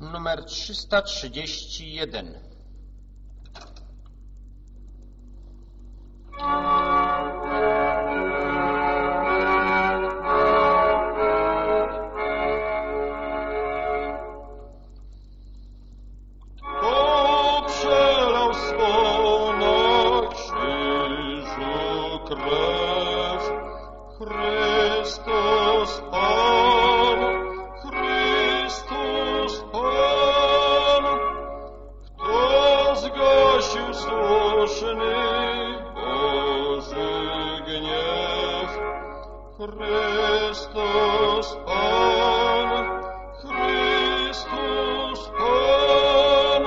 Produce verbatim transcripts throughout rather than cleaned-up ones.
numer trzysta trzydzieści jeden. Chrystus Pan, Chrystus Pan.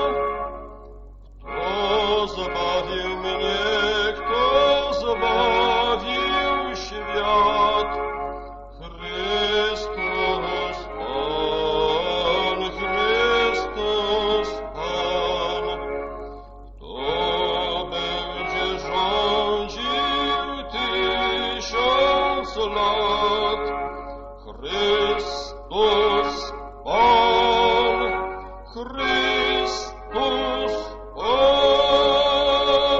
Kto zbawił mnie, kto zbawił świat? Chrystus Pan, Chrystus Pan. Kto będzie rządził tysiąc lat? Chrystus Pan, Chrystus Pan.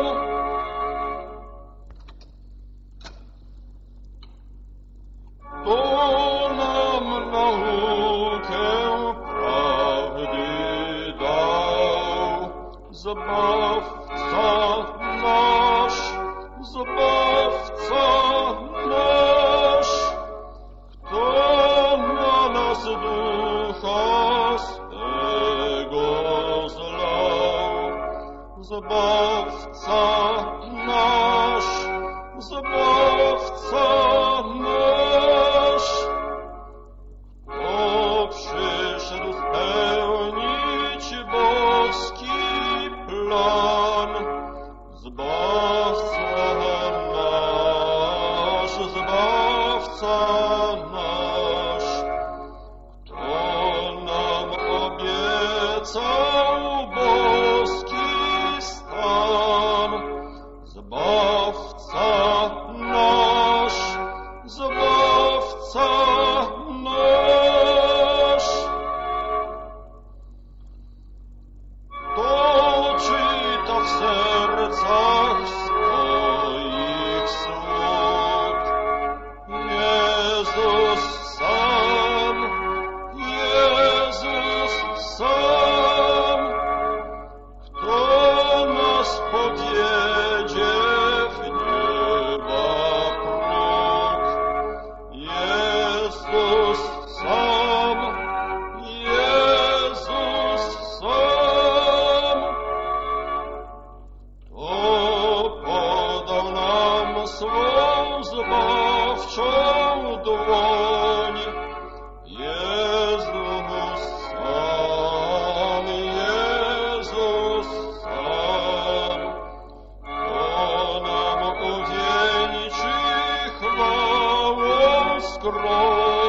To nam naukę prawdy dał, Zbawca nasz, Zbawca nasz. Kto na nas Ducha swego zlał, Zbawca nasz, Zbawca nasz. Kto przyszedł spełnić boski plan, Zbawca nasz, Zbawca nasz. Kto nam obiecał boski stan, Zbawca nasz, Zbawca nasz. Kto czyta w sercach swoich sług, Jezus sam, Jezus sam. Kto nas podjedzie w nieba próg, Jezus sam, Jezus sam. Kto podał nam swą zbawczą dłoń, Jezus sam, Jezus sam. Kto nam uwieńczy chwałą skroń,